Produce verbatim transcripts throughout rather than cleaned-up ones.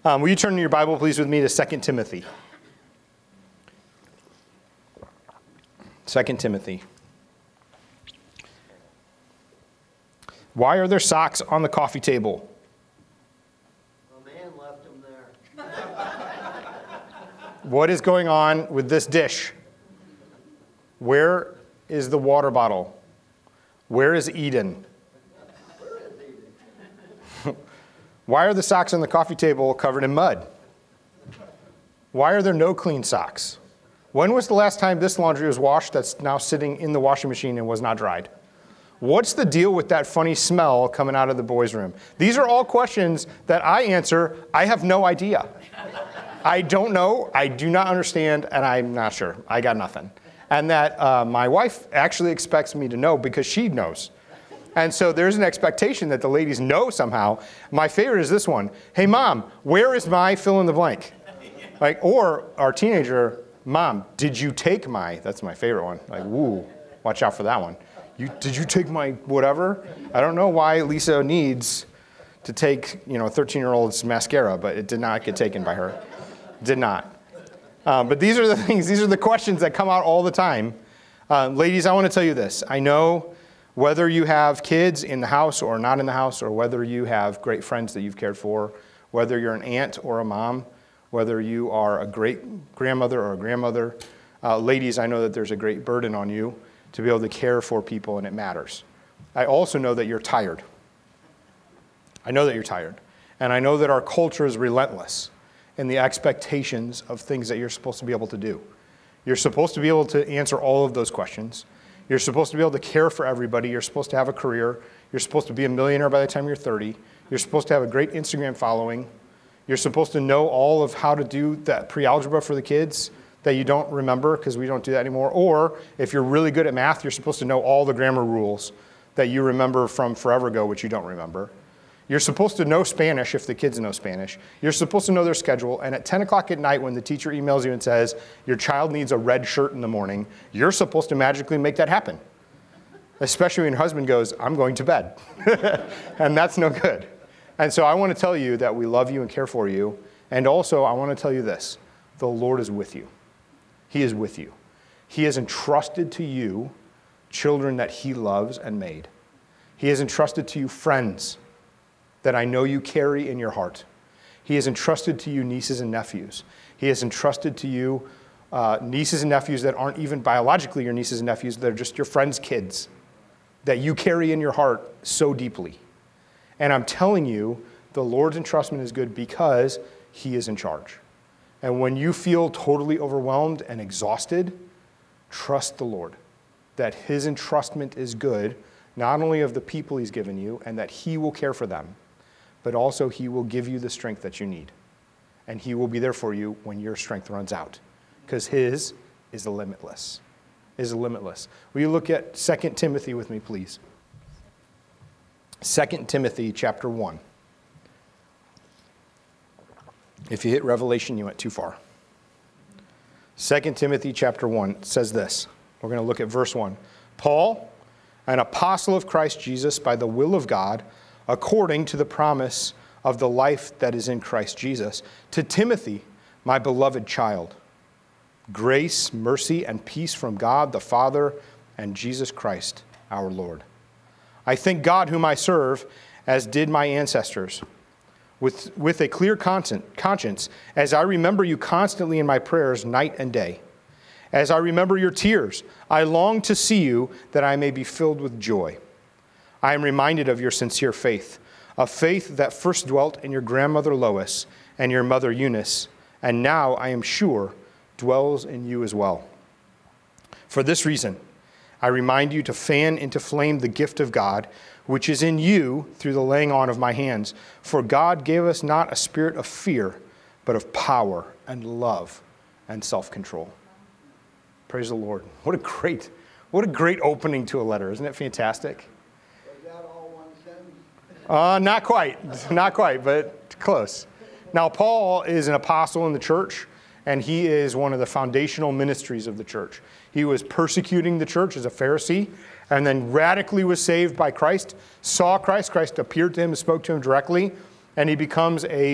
Um, will you turn your Bible, please, with me to Second Timothy? Second Timothy. Why are there socks on the coffee table? A man left them there. What is going on with this dish? Where is the water bottle? Where is Eden? Where is Eden? Why are the socks on the coffee table covered in mud? Why are there no clean socks? When was the last time this laundry was washed that's now sitting in the washing machine and was not dried? What's the deal with that funny smell coming out of the boys' room? These are all questions that I answer. I have no idea. I don't know. I do not understand, and I'm not sure. I got nothing. And that uh, my wife actually expects me to know because she knows. And so there's an expectation that the ladies know somehow. My favorite is this one. Hey, Mom, where is my fill in the blank? Like, or our teenager, Mom, did you take my? That's my favorite one. Like, woo, watch out for that one. You, did you take my whatever? I don't know why Lisa needs to take, you know, a thirteen-year-old's mascara, but it did not get taken by her. Did not. Um, but these are the things, these are the questions that come out all the time. Uh, ladies, I want to tell you this. I know whether you have kids in the house or not in the house, or whether you have great friends that you've cared for, whether you're an aunt or a mom, whether you are a great grandmother or a grandmother, uh, ladies, I know that there's a great burden on you to be able to care for people, and it matters. I also know that you're tired. I know that you're tired. And I know that our culture is relentless in the expectations of things that you're supposed to be able to do. You're supposed to be able to answer all of those questions. You're supposed to be able to care for everybody. You're supposed to have a career. You're supposed to be a millionaire by the time you're thirty. You're supposed to have a great Instagram following. You're supposed to know all of how to do that pre-algebra for the kids that you don't remember because we don't do that anymore. Or if you're really good at math, you're supposed to know all the grammar rules that you remember from forever ago, which you don't remember. You're supposed to know Spanish if the kids know Spanish. You're supposed to know their schedule. And at ten o'clock at night when the teacher emails you and says, your child needs a red shirt in the morning, you're supposed to magically make that happen. Especially when your husband goes, I'm going to bed. And that's no good. And so I want to tell you that we love you and care for you. And also I want to tell you this, the Lord is with you. He is with you. He has entrusted to you children that he loves and made. He has entrusted to you friends that I know you carry in your heart. He has entrusted to you nieces and nephews. He has entrusted to you uh, nieces and nephews that aren't even biologically your nieces and nephews, that are just your friends' kids, that you carry in your heart so deeply. And I'm telling you, the Lord's entrustment is good because he is in charge. And when you feel totally overwhelmed and exhausted, trust the Lord that his entrustment is good, not only of the people he's given you, and that he will care for them, but also he will give you the strength that you need. And he will be there for you when your strength runs out, because his is limitless. Is limitless. Will you look at Second Timothy with me, please? Second Timothy chapter one. If you hit Revelation, you went too far. Second Timothy chapter one says this. We're going to look at verse one. Paul, an apostle of Christ Jesus by the will of God, according to the promise of the life that is in Christ Jesus, to Timothy, my beloved child, grace, mercy, and peace from God the Father and Jesus Christ our Lord. I thank God whom I serve, as did my ancestors, with, with a clear conscience, as I remember you constantly in my prayers night and day. As I remember your tears, I long to see you that I may be filled with joy. I am reminded of your sincere faith, a faith that first dwelt in your grandmother Lois and your mother Eunice, and now I am sure dwells in you as well. For this reason, I remind you to fan into flame the gift of God, which is in you through the laying on of my hands. For God gave us not a spirit of fear, but of power and love and self-control. Praise the Lord. What a great, what a great opening to a letter. Isn't it fantastic? Was that all one sentence? Uh, not quite. Not quite, but close. Now, Paul is an apostle in the church, and he is one of the foundational ministries of the church. He was persecuting the church as a Pharisee, and then radically was saved by Christ, saw Christ. Christ appeared to him and spoke to him directly, and he becomes a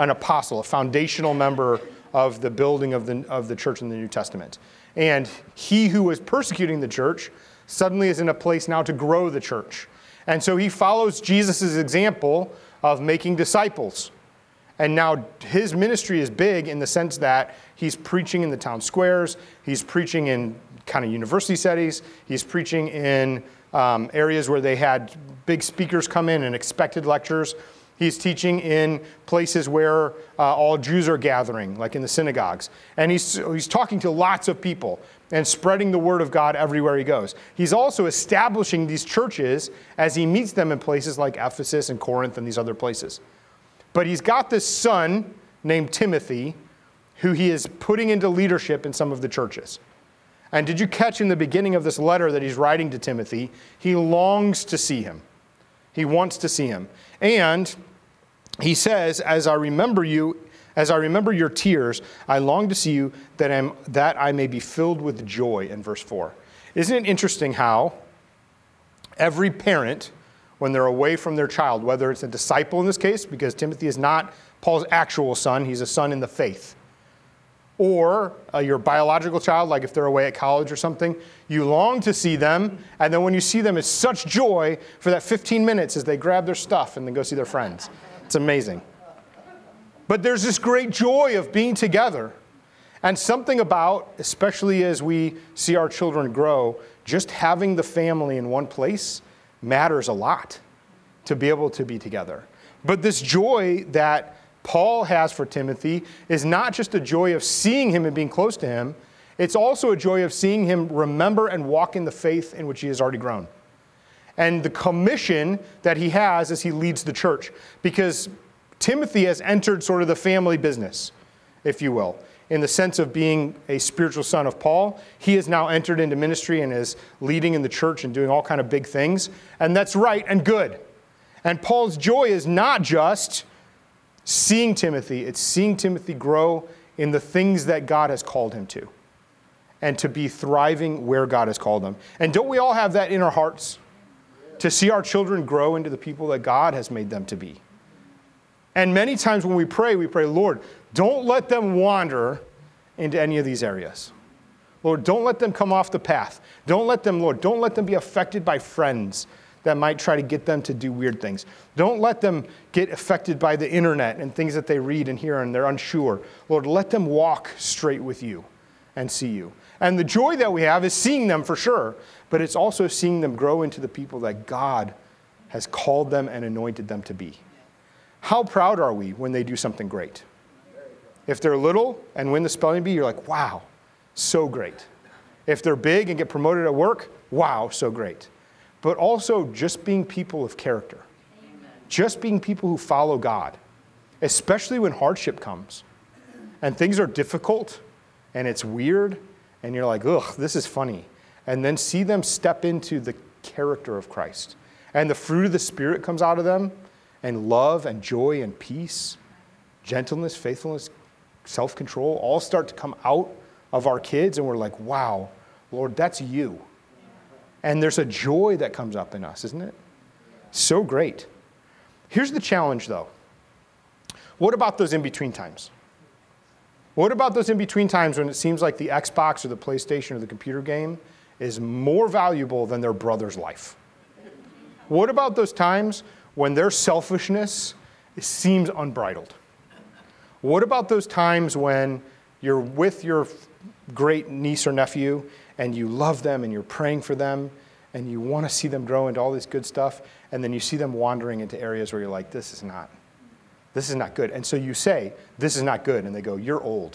an apostle, a foundational member of the building of the, of the church in the New Testament. And he who was persecuting the church suddenly is in a place now to grow the church. And so he follows Jesus' example of making disciples. And now his ministry is big in the sense that he's preaching in the town squares, he's preaching in kind of university settings, he's preaching in um, areas where they had big speakers come in and expected lectures. He's teaching in places where uh, all Jews are gathering, like in the synagogues. And he's, he's talking to lots of people and spreading the word of God everywhere he goes. He's also establishing these churches as he meets them in places like Ephesus and Corinth and these other places. But he's got this son named Timothy who he is putting into leadership in some of the churches. And did you catch in the beginning of this letter that he's writing to Timothy, he longs to see him. He wants to see him. And he says, as I remember you, as I remember your tears, I long to see you that, I'm, that I may be filled with joy, in verse four. Isn't it interesting how every parent, when they're away from their child, whether it's a disciple in this case, because Timothy is not Paul's actual son, he's a son in the faith, or uh, your biological child, like if they're away at college or something, you long to see them, and then when you see them, it's such joy for that fifteen minutes as they grab their stuff and then go see their friends. It's amazing. But there's this great joy of being together, and something about, especially as we see our children grow, just having the family in one place matters a lot to be able to be together. But this joy that Paul has for Timothy is not just a joy of seeing him and being close to him, it's also a joy of seeing him remember and walk in the faith in which he has already grown. And the commission that he has as he leads the church. Because Timothy has entered sort of the family business, if you will, in the sense of being a spiritual son of Paul. He has now entered into ministry and is leading in the church and doing all kind of big things. And that's right and good. And Paul's joy is not just seeing Timothy, it's seeing Timothy grow in the things that God has called him to, and to be thriving where God has called them. And don't we all have that in our hearts? To see our children grow into the people that God has made them to be. And many times when we pray, we pray, Lord, don't let them wander into any of these areas. Lord, don't let them come off the path. Don't let them, Lord, don't let them be affected by friends that might try to get them to do weird things. Don't let them get affected by the internet and things that they read and hear and they're unsure. Lord, let them walk straight with you and see you. And the joy that we have is seeing them for sure, but it's also seeing them grow into the people that God has called them and anointed them to be. How proud are we when they do something great? If they're little and win the spelling bee, you're like, wow, so great. If they're big and get promoted at work, wow, so great. But also just being people of character. Amen. Just being people who follow God, especially when hardship comes and things are difficult and it's weird and you're like, ugh, this is funny. And then see them step into the character of Christ. And the fruit of the Spirit comes out of them, and love and joy and peace, gentleness, faithfulness, self-control, all start to come out of our kids, and we're like, wow, Lord, that's you. And there's a joy that comes up in us, isn't it? So great. Here's the challenge, though. What about those in-between times? What about those in-between times when it seems like the Xbox or the PlayStation or the computer game is more valuable than their brother's life? What about those times when their selfishness seems unbridled? What about those times when you're with your great niece or nephew and you love them and you're praying for them and you want to see them grow into all this good stuff, and then you see them wandering into areas where you're like, this is not, this is not good. And so you say, this is not good, and they go, you're old.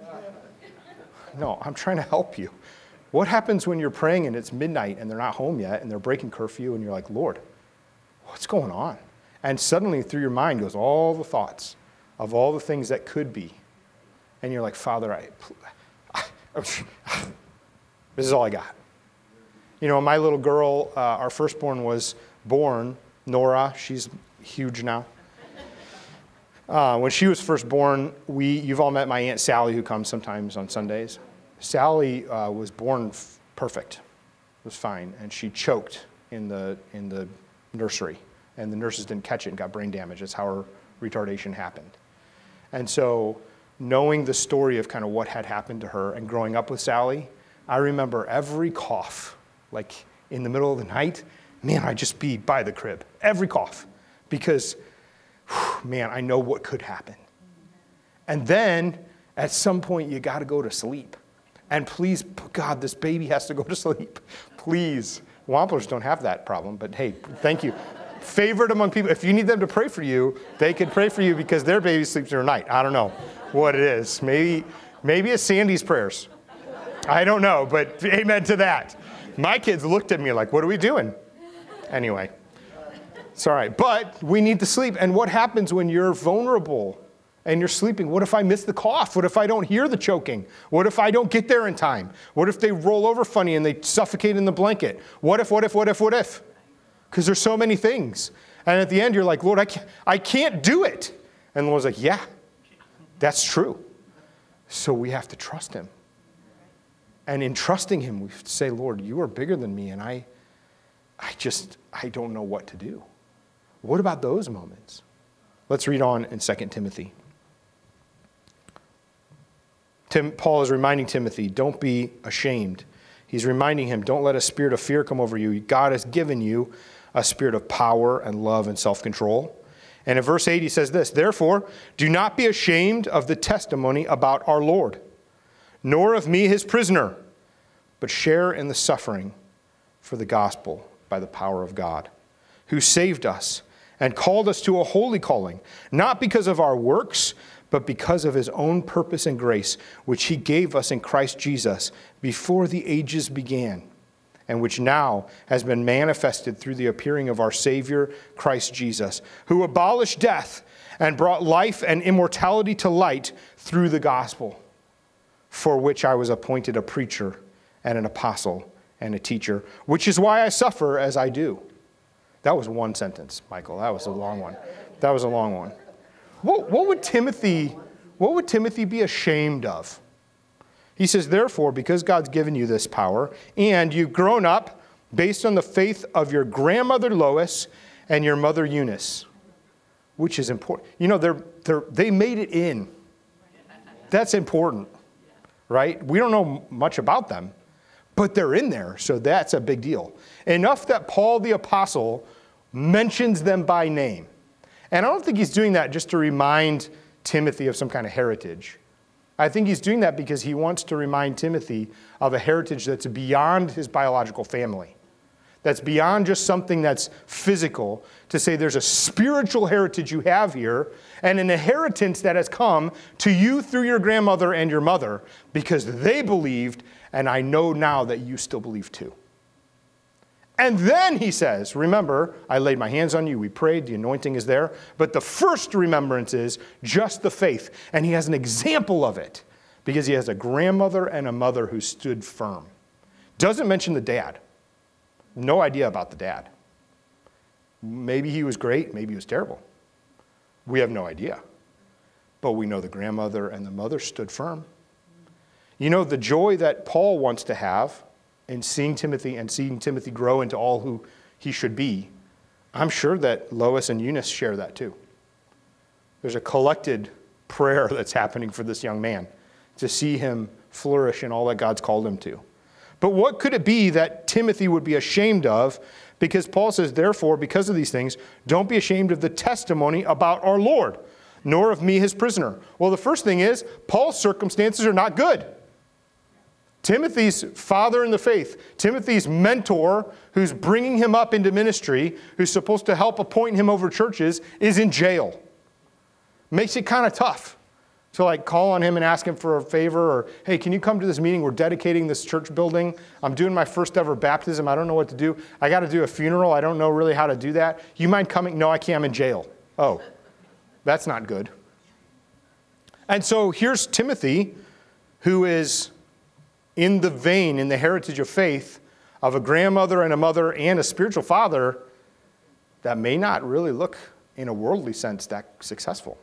No, I'm trying to help you. What happens when you're praying and it's midnight and they're not home yet and they're breaking curfew and you're like, Lord, what's going on? And suddenly through your mind goes all the thoughts of all the things that could be. And you're like, Father, I, I this is all I got. You know, my little girl, uh, our firstborn was born, Nora, she's huge now. Uh, when she was first born, we, you've all met my Aunt Sally who comes sometimes on Sundays. Sally uh, was born f- perfect, was fine, and she choked in the in the nursery, and the nurses didn't catch it and got brain damage. That's how her retardation happened. And so knowing the story of kind of what had happened to her and growing up with Sally, I remember every cough, like in the middle of the night, man, I'd just be by the crib, every cough, because, whew, man, I know what could happen. And then at some point, you got to go to sleep. And please, God, this baby has to go to sleep. Please. Wamplers don't have that problem, but hey, thank you. Favored among people. If you need them to pray for you, they can pray for you because their baby sleeps through the night. I don't know what it is. Maybe, maybe it's Sandy's prayers. I don't know, but amen to that. My kids looked at me like, what are we doing? Anyway, it's all right. But we need to sleep. And what happens when you're vulnerable and you're sleeping? What if I miss the cough? What if I don't hear the choking? What if I don't get there in time? What if they roll over funny and they suffocate in the blanket? What if, what if, what if, what if? Because there's so many things. And at the end, you're like, Lord, I can't, I can't do it. And the Lord's like, yeah, that's true. So we have to trust him. And in trusting him, we say, Lord, you are bigger than me, and I, I just, I don't know what to do. What about those moments? Let's read on in Second Timothy. Tim, Paul is reminding Timothy, don't be ashamed. He's reminding him, don't let a spirit of fear come over you. God has given you a spirit of power and love and self-control. And in verse eight, he says this, therefore, do not be ashamed of the testimony about our Lord, nor of me, his prisoner, but share in the suffering for the gospel by the power of God, who saved us and called us to a holy calling, not because of our works, but because of his own purpose and grace, which he gave us in Christ Jesus before the ages began, and which now has been manifested through the appearing of our Savior, Christ Jesus, who abolished death and brought life and immortality to light through the gospel, for which I was appointed a preacher and an apostle and a teacher, which is why I suffer as I do. That was one sentence, Michael. That was a long one. That was a long one. What, what would Timothy, what would Timothy be ashamed of? He says, therefore, because God's given you this power, and you've grown up based on the faith of your grandmother Lois and your mother Eunice, which is important. You know, they're, they're, they made it in. That's important, right? We don't know much about them, but they're in there, so that's a big deal. Enough that Paul the Apostle mentions them by name. And I don't think he's doing that just to remind Timothy of some kind of heritage. I think he's doing that because he wants to remind Timothy of a heritage that's beyond his biological family. That's beyond just something that's physical, to say there's a spiritual heritage you have here and an inheritance that has come to you through your grandmother and your mother because they believed, and I know now that you still believe too. And then he says, remember, I laid my hands on you, we prayed, the anointing is there. But the first remembrance is just the faith. And he has an example of it because he has a grandmother and a mother who stood firm. Doesn't mention the dad. No idea about the dad. Maybe he was great, maybe he was terrible. We have no idea. But we know the grandmother and the mother stood firm. You know, the joy that Paul wants to have in seeing Timothy and seeing Timothy grow into all who he should be, I'm sure that Lois and Eunice share that too. There's a collected prayer that's happening for this young man to see him flourish in all that God's called him to. But what could it be that Timothy would be ashamed of? Because Paul says, therefore, because of these things, don't be ashamed of the testimony about our Lord, nor of me, his prisoner. Well, the first thing is, Paul's circumstances are not good. Timothy's father in the faith, Timothy's mentor, who's bringing him up into ministry, who's supposed to help appoint him over churches, is in jail. Makes it kind of tough to like call on him and ask him for a favor, or, hey, can you come to this meeting? We're dedicating this church building. I'm doing my first ever baptism. I don't know what to do. I got to do a funeral. I don't know really how to do that. You mind coming? No, I can't. I'm in jail. Oh, that's not good. And so here's Timothy, who is in the vein, in the heritage of faith of a grandmother and a mother and a spiritual father that may not really look, in a worldly sense, that successful.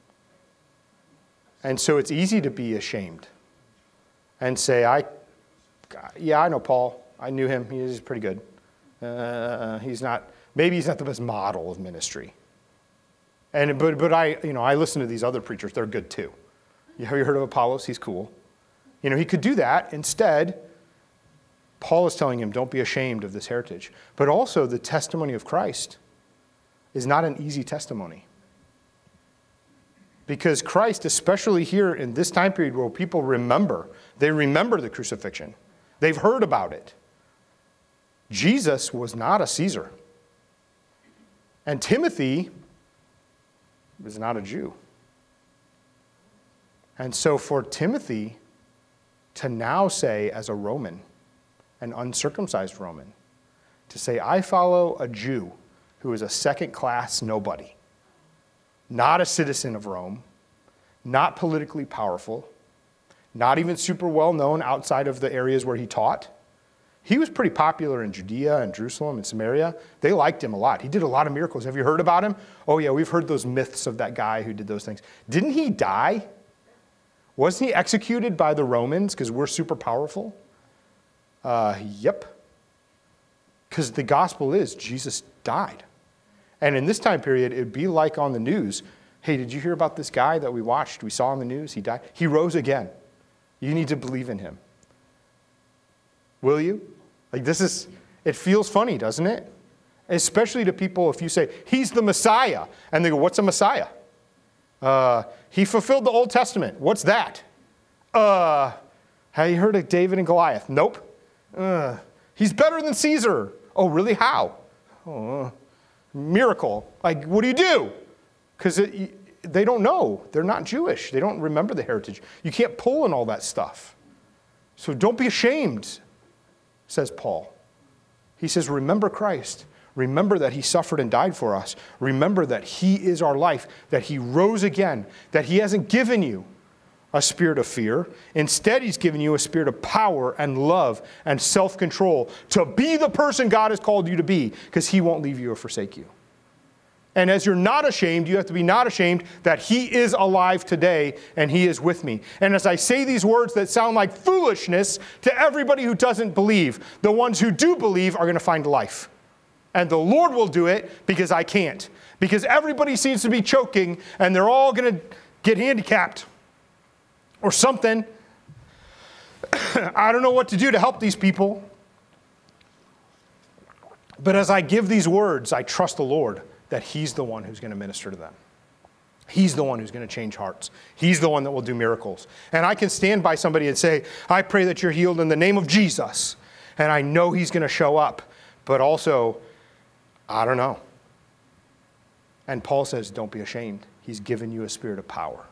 And so it's easy to be ashamed and say, "I, yeah, I know Paul. I knew him. He is pretty good. Uh, he's not, maybe he's not the best model of ministry." And but but I you know I listen to these other preachers. They're good too. You have you heard of Apollos? He's cool. You know, he could do that. Instead, Paul is telling him, don't be ashamed of this heritage. But also, the testimony of Christ is not an easy testimony. Because Christ, especially here in this time period where people remember, they remember the crucifixion. They've heard about it. Jesus was not a Caesar. And Timothy was not a Jew. And so for Timothy to now say, as a Roman, an uncircumcised Roman, to say, I follow a Jew who is a second-class nobody, not a citizen of Rome, not politically powerful, not even super well-known outside of the areas where he taught. He was pretty popular in Judea and Jerusalem and Samaria. They liked him a lot. He did a lot of miracles. Have you heard about him? Oh, yeah, we've heard those myths of that guy who did those things. Didn't he die? Wasn't he executed by the Romans because we're super powerful? Uh, yep. Because the gospel is Jesus died. And in this time period, it would be like on the news, hey, did you hear about this guy that we watched? We saw on the news, he died. He rose again. You need to believe in him. Will you? Like this is, it feels funny, doesn't it? Especially to people if you say, he's the Messiah. And they go, what's a Messiah? Uh, he fulfilled the Old Testament. What's that? Uh, have you heard of David and Goliath? Nope. Uh, he's better than Caesar. Oh, really? How? Oh, uh, miracle. Like, what do you do? Because they don't know. They're not Jewish. They don't remember the heritage. You can't pull in all that stuff. So don't be ashamed, says Paul. He says, remember Christ. Remember that he suffered and died for us. Remember that he is our life, that he rose again, that he hasn't given you a spirit of fear. Instead, he's given you a spirit of power and love and self-control to be the person God has called you to be, because he won't leave you or forsake you. And as you're not ashamed, you have to be not ashamed that he is alive today and he is with me. And as I say these words that sound like foolishness to everybody who doesn't believe, the ones who do believe are going to find life. And the Lord will do it because I can't. Because everybody seems to be choking and they're all going to get handicapped or something. I don't know what to do to help these people. But as I give these words, I trust the Lord that he's the one who's going to minister to them. He's the one who's going to change hearts. He's the one that will do miracles. And I can stand by somebody and say, I pray that you're healed in the name of Jesus. And I know he's going to show up. But also, I don't know. And Paul says, don't be ashamed. He's given you a spirit of power.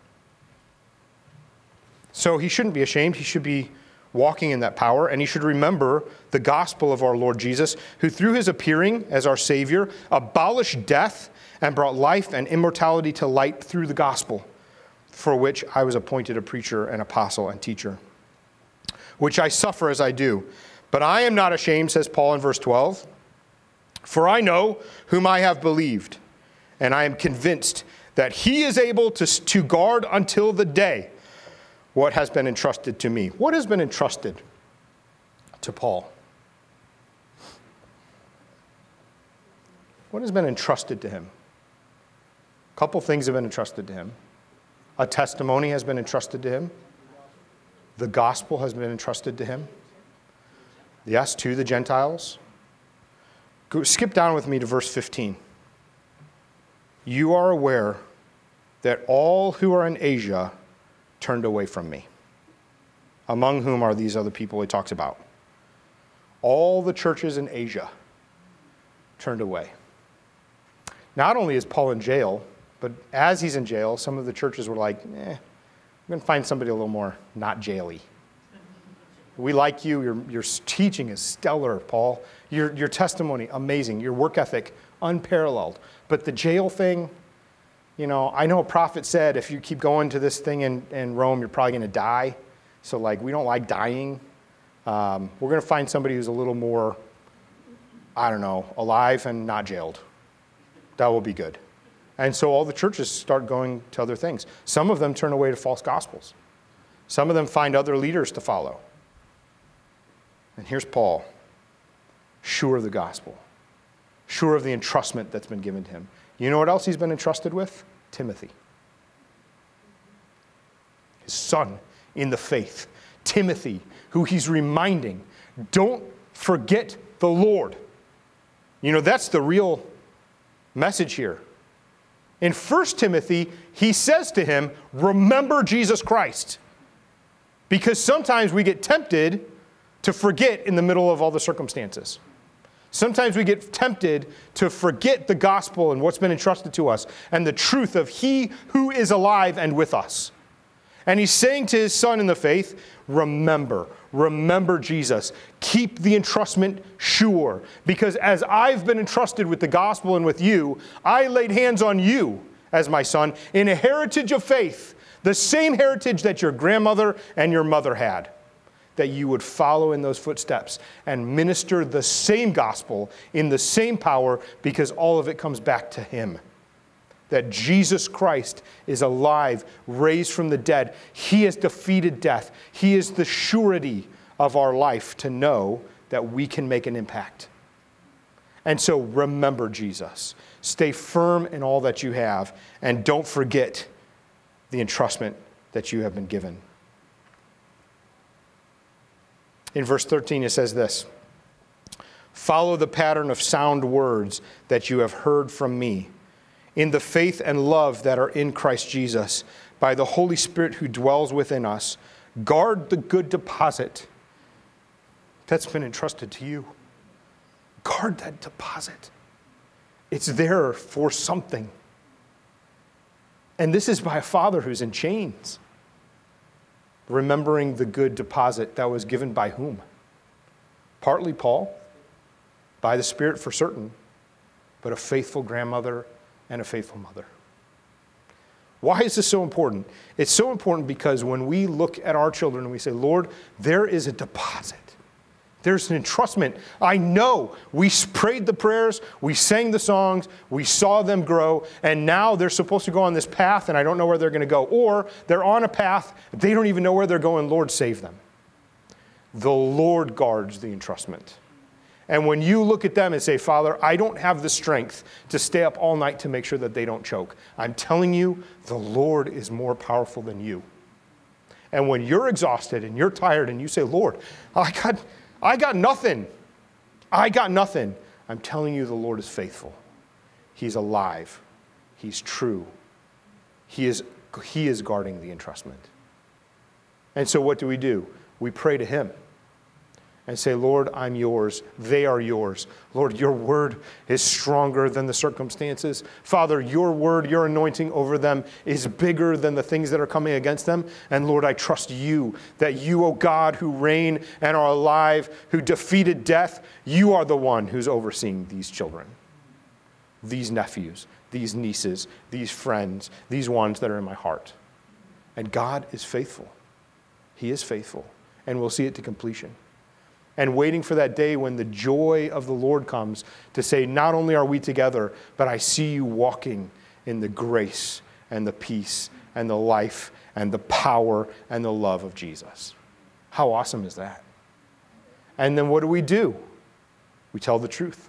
So he shouldn't be ashamed. He should be walking in that power. And he should remember the gospel of our Lord Jesus, who through his appearing as our Savior, abolished death and brought life and immortality to light through the gospel, for which I was appointed a preacher and apostle and teacher, which I suffer as I do. But I am not ashamed, says Paul in verse twelve, for I know whom I have believed, and I am convinced that he is able to, to guard until the day what has been entrusted to me. What has been entrusted to Paul? What has been entrusted to him? A couple things have been entrusted to him. A testimony has been entrusted to him. The gospel has been entrusted to him. Yes, to the Gentiles. Go, skip down with me to verse fifteen. You are aware that all who are in Asia turned away from me, among whom are these other people he talks about. All the churches in Asia turned away. Not only is Paul in jail, but as he's in jail, some of the churches were like, eh, we're going to find somebody a little more not jaily. We like you. Your, your teaching is stellar, Paul. Your, your testimony, amazing. Your work ethic, unparalleled. But the jail thing, you know, I know a prophet said if you keep going to this thing in, in Rome, you're probably going to die. So, like, we don't like dying. Um, we're going to find somebody who's a little more, I don't know, alive and not jailed. That will be good. And so all the churches start going to other things. Some of them turn away to false gospels. Some of them find other leaders to follow. And here's Paul, sure of the gospel, sure of the entrustment that's been given to him. You know what else he's been entrusted with? Timothy. His son in the faith, Timothy, who he's reminding, don't forget the Lord. You know, that's the real message here. In First Timothy, he says to him, remember Jesus Christ. Because sometimes we get tempted to forget in the middle of all the circumstances. Sometimes we get tempted to forget the gospel and what's been entrusted to us and the truth of he who is alive and with us. And he's saying to his son in the faith, remember, remember Jesus. Keep the entrustment sure. Because as I've been entrusted with the gospel and with you, I laid hands on you as my son in a heritage of faith, the same heritage that your grandmother and your mother had, that you would follow in those footsteps and minister the same gospel in the same power, because all of it comes back to him. That Jesus Christ is alive, raised from the dead. He has defeated death. He is the surety of our life to know that we can make an impact. And so remember Jesus. Stay firm in all that you have, and don't forget the entrustment that you have been given. In verse thirteen, it says this, follow the pattern of sound words that you have heard from me, in the faith and love that are in Christ Jesus, by the Holy Spirit who dwells within us. Guard the good deposit that's been entrusted to you. Guard that deposit. It's there for something. And this is by a father who's in chains. Remembering the good deposit that was given by whom? Partly Paul, by the Spirit for certain, but a faithful grandmother and a faithful mother. Why is this so important? It's so important because when we look at our children and we say, Lord, there is a deposit. There's an entrustment. I know we prayed the prayers, we sang the songs, we saw them grow, and now they're supposed to go on this path and I don't know where they're going to go. Or they're on a path, they don't even know where they're going. Lord, save them. The Lord guards the entrustment. And when you look at them and say, Father, I don't have the strength to stay up all night to make sure that they don't choke. I'm telling you, the Lord is more powerful than you. And when you're exhausted and you're tired and you say, Lord, I got, I got nothing. I got nothing. I'm telling you, the Lord is faithful. He's alive. He's true. He is, he is guarding the entrustment. And so what do we do? We pray to him and say, Lord, I'm yours. They are yours. Lord, your word is stronger than the circumstances. Father, your word, your anointing over them is bigger than the things that are coming against them. And Lord, I trust you, that you, O God, who reign and are alive, who defeated death, you are the one who's overseeing these children, these nephews, these nieces, these friends, these ones that are in my heart. And God is faithful. He is faithful. And we'll see it to completion. And waiting for that day when the joy of the Lord comes to say, not only are we together, but I see you walking in the grace and the peace and the life and the power and the love of Jesus. How awesome is that? And then what do we do? We tell the truth.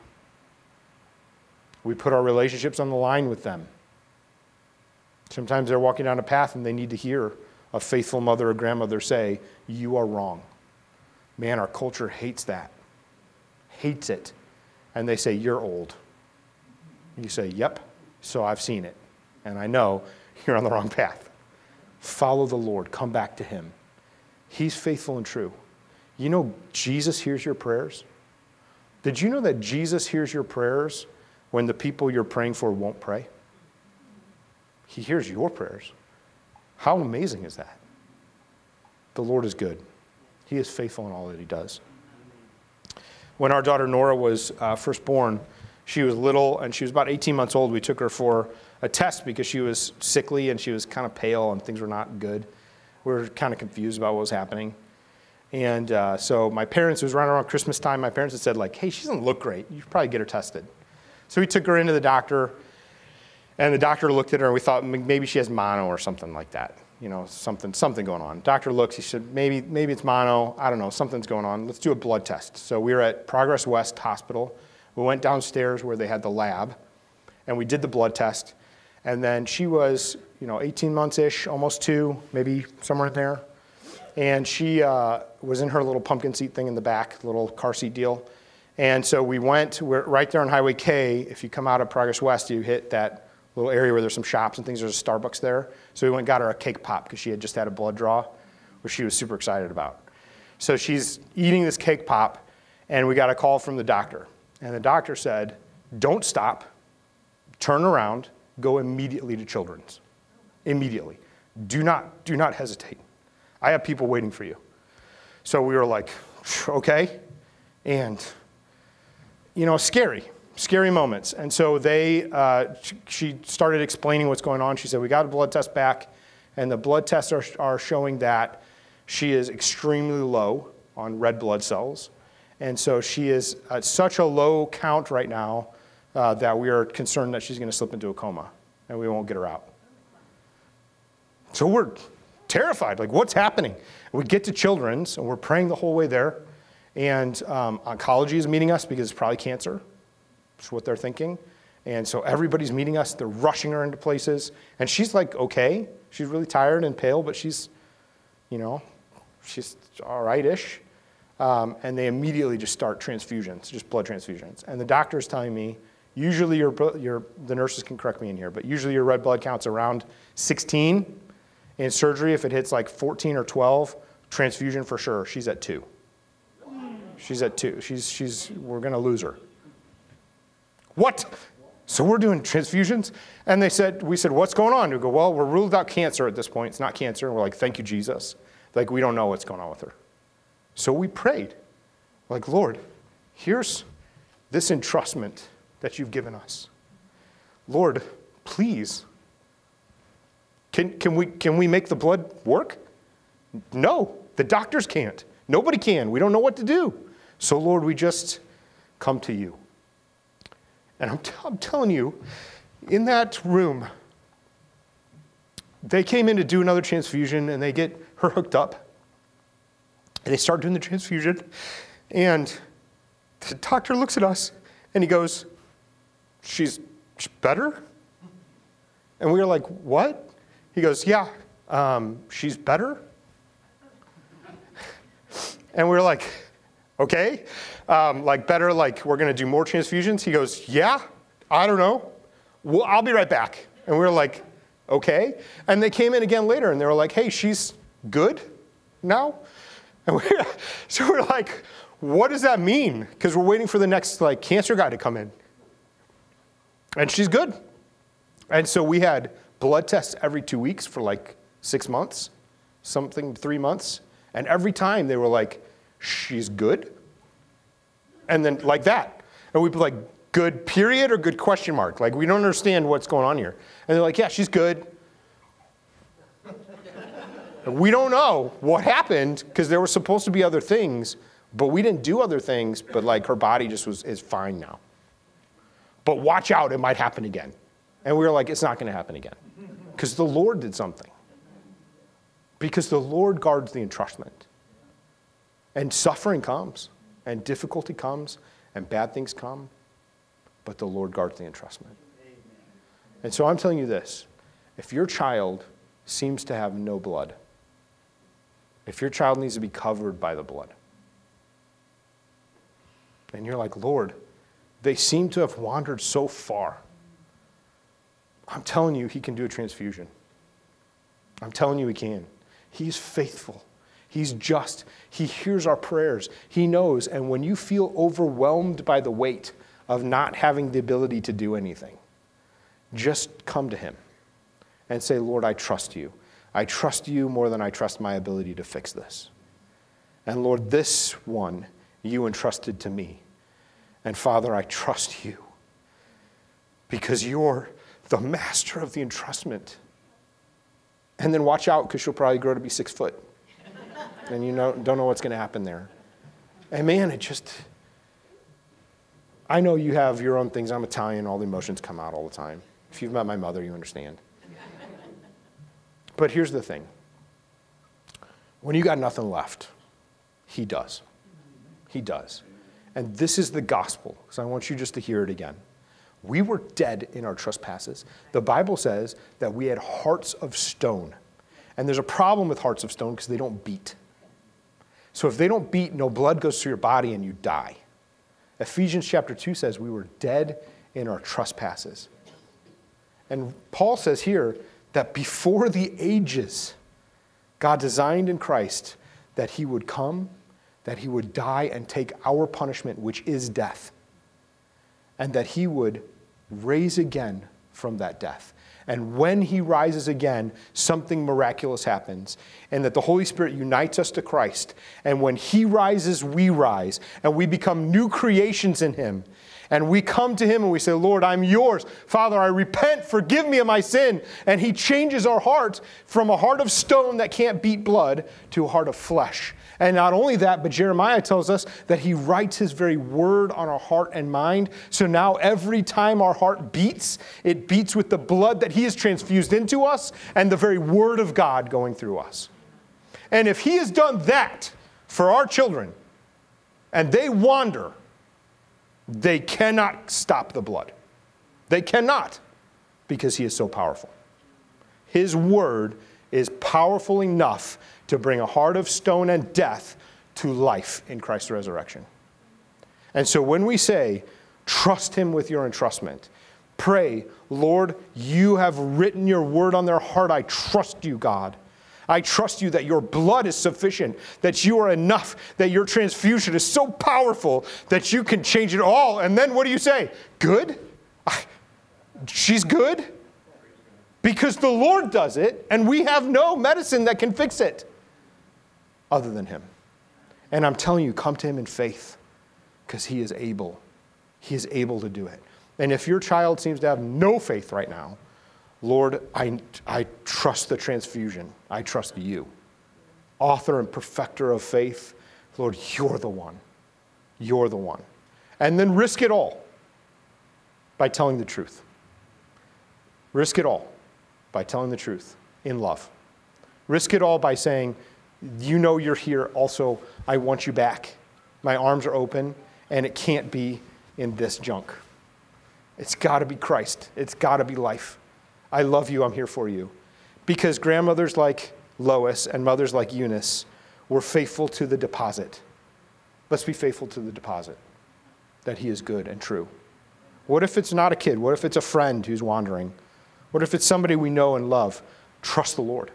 We put our relationships on the line with them. Sometimes they're walking down a path and they need to hear a faithful mother or grandmother say, you are wrong. Man, our culture hates that. Hates it. And they say, you're old. And you say, yep, so I've seen it. And I know you're on the wrong path. Follow the Lord. Come back to him. He's faithful and true. You know, Jesus hears your prayers. Did you know that Jesus hears your prayers when the people you're praying for won't pray? He hears your prayers. How amazing is that? The Lord is good. He is faithful in all that he does. When our daughter Nora was uh, first born, she was little and she was about eighteen months old. We took her for a test because she was sickly and she was kind of pale and things were not good. We were kind of confused about what was happening. And uh, so my parents, it was right around Christmas time, my parents had said like, hey, she doesn't look great. You should probably get her tested. So we took her into the doctor and the doctor looked at her and we thought maybe she has mono or something like that. You know, something something going on. Doctor looks, he said, maybe maybe it's mono. I don't know, something's going on. Let's do a blood test. So we were at Progress West Hospital. We went downstairs where they had the lab, and we did the blood test. And then she was, you know, eighteen months-ish, almost two, maybe somewhere in there. And she uh, was in her little pumpkin seat thing in the back, little car seat deal. And so we went, we're right there on Highway K. If you come out of Progress West, you hit that little area where there's some shops and things. There's a Starbucks there. So we went and got her a cake pop because she had just had a blood draw, which she was super excited about. So she's eating this cake pop, and we got a call from the doctor. And the doctor said, don't stop, turn around, go immediately to Children's. Immediately. Do not, do not hesitate. I have people waiting for you. So we were like, okay. And, you know, scary, scary moments. And so they, uh, she started explaining what's going on. She said, we got a blood test back, and the blood tests are, are showing that she is extremely low on red blood cells. And so she is at such a low count right now uh, that we are concerned that she's going to slip into a coma, and we won't get her out. So we're terrified, like what's happening? We get to Children's, and we're praying the whole way there. And um, oncology is meeting us because it's probably cancer. That's what they're thinking. And so everybody's meeting us. They're rushing her into places. And she's like, okay. She's really tired and pale, but she's, you know, she's all right-ish. Um, and they immediately just start transfusions, just blood transfusions. And the doctor is telling me, usually your, your, the nurses can correct me in here, but usually your red blood count's around sixteen. In surgery, if it hits like fourteen or twelve, transfusion for sure. She's at two. She's at two. She's, she's, we're going to lose her. What? So we're doing transfusions? And they said, we said, what's going on? We go, well, we're ruled out cancer at this point. It's not cancer. And we're like, thank you, Jesus. Like, we don't know what's going on with her. So we prayed. Like, Lord, here's this entrustment that you've given us. Lord, please, can, can, we, can we make the blood work? No, the doctors can't. Nobody can. We don't know what to do. So, Lord, we just come to you. And I'm, t- I'm telling you, in that room, they came in to do another transfusion, and they get her hooked up. And they start doing the transfusion. And the doctor looks at us, and he goes, she's, she's better? And we were like, what? He goes, yeah, um, she's better? And we were like, okay, um, like better, like we're going to do more transfusions? He goes, yeah, I don't know. Well, I'll be right back. And we were like, okay. And they came in again later, and they were like, hey, she's good now? And we, so we're like, what does that mean? Because we're waiting for the next like cancer guy to come in. And she's good. And so we had blood tests every two weeks for like six months, something, three months. And every time they were like, she's good? And then like that. And we'd be like, good period or good question mark? Like, we don't understand what's going on here. And they're like, yeah, she's good. We don't know what happened because there were supposed to be other things, but we didn't do other things, but like her body just was is fine now. But watch out, it might happen again. And we were like, it's not going to happen again because the Lord did something. Because the Lord guards the entrustment. And suffering comes, and difficulty comes, and bad things come, but the Lord guards the entrustment. Amen. And so I'm telling you this, if your child seems to have no blood, if your child needs to be covered by the blood, and you're like, Lord, they seem to have wandered so far, I'm telling you, he can do a transfusion. I'm telling you he can. He's faithful. He's just. He hears our prayers. He knows. And when you feel overwhelmed by the weight of not having the ability to do anything, just come to him and say, Lord, I trust you. I trust you more than I trust my ability to fix this. And Lord, this one you entrusted to me. And Father, I trust you because you're the master of the entrustment. And then watch out because she'll probably grow to be six foot. And you know, don't know what's going to happen there. And man, it just, I know you have your own things. I'm Italian. All the emotions come out all the time. If you've met my mother, you understand. But here's the thing. When you got nothing left, he does. He does. And this is the gospel, because I want you just to hear it again. We were dead in our trespasses. The Bible says that we had hearts of stone. And there's a problem with hearts of stone because they don't beat. So if they don't beat, no blood goes through your body and you die. Ephesians chapter two says we were dead in our trespasses. And Paul says here that before the ages, God designed in Christ that he would come, that he would die and take our punishment, which is death, and that he would raise again from that death. And when he rises again, something miraculous happens, and that the Holy Spirit unites us to Christ. And when he rises, we rise, and we become new creations in him. And we come to him and we say, Lord, I'm yours. Father, I repent. Forgive me of my sin. And he changes our hearts from a heart of stone that can't beat blood to a heart of flesh. And not only that, but Jeremiah tells us that he writes his very word on our heart and mind. So now every time our heart beats, it beats with the blood that he has transfused into us and the very word of God going through us. And if he has done that for our children and they wander, they cannot stop the blood. They cannot, because he is so powerful. His word is powerful enough to bring a heart of stone and death to life in Christ's resurrection. And so when we say, trust him with your entrustment, pray, Lord, you have written your word on their heart. I trust you, God. I trust you that your blood is sufficient, that you are enough, that your transfusion is so powerful that you can change it all. And then what do you say? Good? I, she's good? Because the Lord does it, and we have no medicine that can fix it other than him. And I'm telling you, come to him in faith, because he is able. He is able to do it. And if your child seems to have no faith right now, Lord, I, I trust the transfusion. I trust you. Author and perfecter of faith, Lord, you're the one. You're the one. And then risk it all by telling the truth. Risk it all by telling the truth in love. Risk it all by saying, you know you're here. Also, I want you back. My arms are open, and it can't be in this junk. It's got to be Christ. It's got to be life. I love you, I'm here for you. Because grandmothers like Lois and mothers like Eunice were faithful to the deposit. Let's be faithful to the deposit, that he is good and true. What if it's not a kid? What if it's a friend who's wandering? What if it's somebody we know and love? Trust the Lord.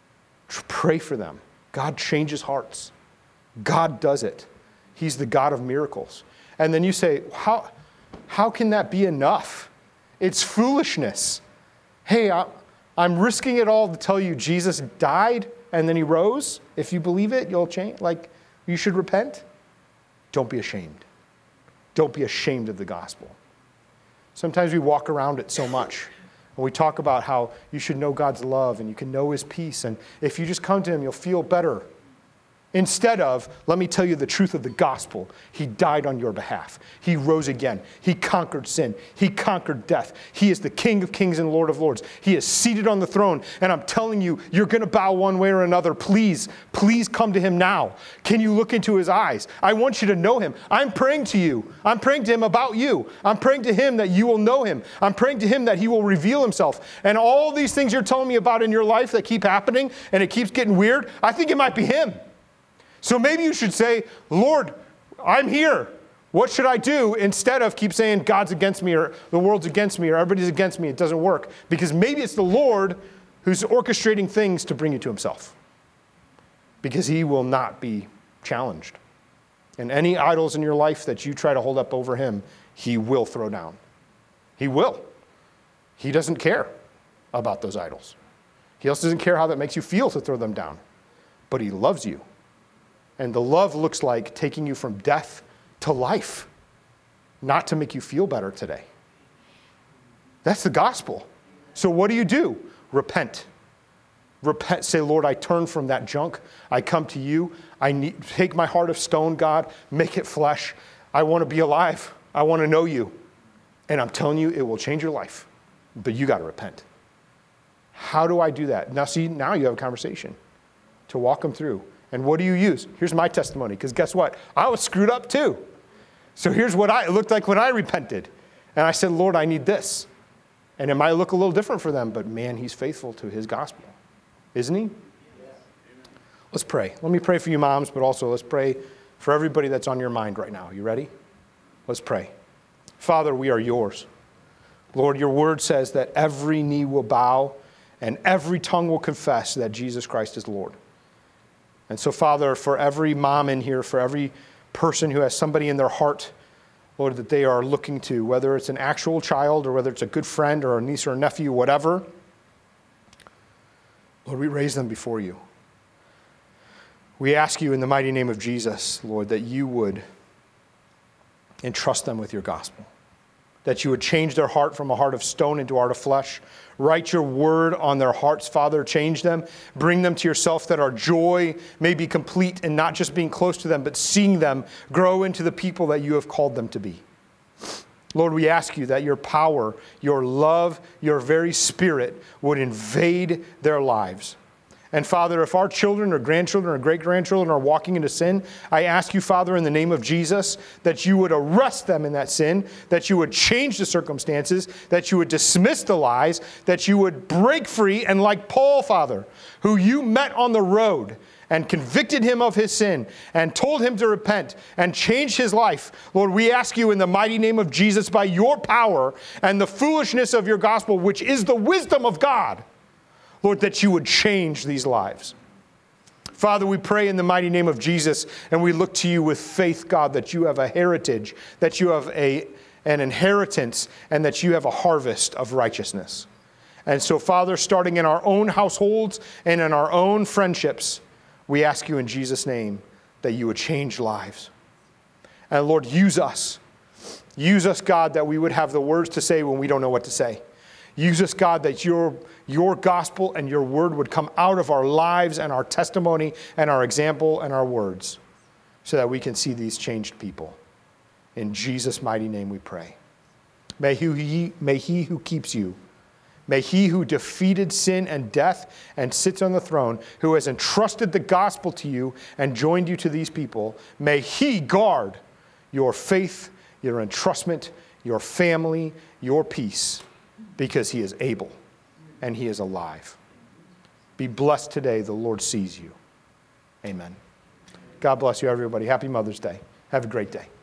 Pray for them. God changes hearts. God does it. He's the God of miracles. And then you say, how, how can that be enough? It's foolishness. Hey, I, I'm risking it all to tell you Jesus died and then he rose. If you believe it, you'll change. Like, you should repent. Don't be ashamed. Don't be ashamed of the gospel. Sometimes we walk around it so much. And we talk about how you should know God's love and you can know his peace. And if you just come to him, you'll feel better. Instead of, let me tell you the truth of the gospel. He died on your behalf. He rose again. He conquered sin. He conquered death. He is the King of kings and Lord of lords. He is seated on the throne. And I'm telling you, you're going to bow one way or another. Please, please come to him now. Can you look into his eyes? I want you to know him. I'm praying to you. I'm praying to him about you. I'm praying to him that you will know him. I'm praying to him that he will reveal himself. And all these things you're telling me about in your life that keep happening and it keeps getting weird, I think it might be him. So maybe you should say, Lord, I'm here. What should I do? Instead of keep saying God's against me or the world's against me or everybody's against me. It doesn't work. Because maybe it's the Lord who's orchestrating things to bring you to himself. Because he will not be challenged. And any idols in your life that you try to hold up over him, he will throw down. He will. He doesn't care about those idols. He also doesn't care how that makes you feel to throw them down. But he loves you. And the love looks like taking you from death to life, not to make you feel better today. That's the gospel. So what do you do? Repent. Repent. Say, Lord, I turn from that junk. I come to you. I need, take my heart of stone, God, make it flesh. I want to be alive. I want to know you. And I'm telling you, it will change your life. But you got to repent. How do I do that? Now, see, now you have a conversation to walk them through. And what do you use? Here's my testimony, because guess what? I was screwed up too. So here's what I, it looked like when I repented. And I said, Lord, I need this. And it might look a little different for them, but man, he's faithful to his gospel. Isn't he? Let's pray. Let me pray for you moms, but also let's pray for everybody that's on your mind right now. You ready? Let's pray. Father, we are yours. Lord, your word says that every knee will bow and every tongue will confess that Jesus Christ is Lord. And so, Father, for every mom in here, for every person who has somebody in their heart, Lord, that they are looking to, whether it's an actual child or whether it's a good friend or a niece or a nephew, whatever, Lord, we raise them before you. We ask you in the mighty name of Jesus, Lord, that you would entrust them with your gospel, that you would change their heart from a heart of stone into a heart of flesh. Write your word on their hearts, Father. Change them. Bring them to yourself that our joy may be complete in not just being close to them, but seeing them grow into the people that you have called them to be. Lord, we ask you that your power, your love, your very spirit would invade their lives. And Father, if our children or grandchildren or great-grandchildren are walking into sin, I ask you, Father, in the name of Jesus, that you would arrest them in that sin, that you would change the circumstances, that you would dismiss the lies, that you would break free, and like Paul, Father, who you met on the road and convicted him of his sin and told him to repent and change his life. Lord, we ask you in the mighty name of Jesus, by your power and the foolishness of your gospel, which is the wisdom of God, Lord, that you would change these lives. Father, we pray in the mighty name of Jesus, and we look to you with faith, God, that you have a heritage, that you have a, an inheritance, and that you have a harvest of righteousness. And so, Father, starting in our own households and in our own friendships, we ask you in Jesus' name that you would change lives. And Lord, use us. Use us, God, that we would have the words to say when we don't know what to say. Use us, God, that your, your gospel and your word would come out of our lives and our testimony and our example and our words so that we can see these changed people. In Jesus' mighty name we pray. May he, may he who keeps you, may he who defeated sin and death and sits on the throne, who has entrusted the gospel to you and joined you to these people, may he guard your faith, your entrustment, your family, your peace, because he is able and he is alive. Be blessed today. The Lord sees you. Amen. God bless you, everybody. Happy Mother's Day. Have a great day.